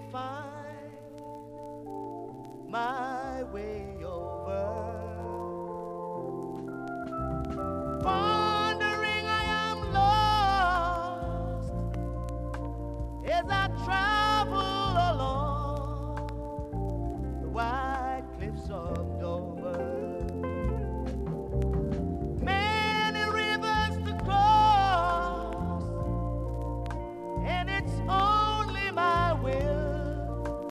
find my way over. Wondering I am lost as I try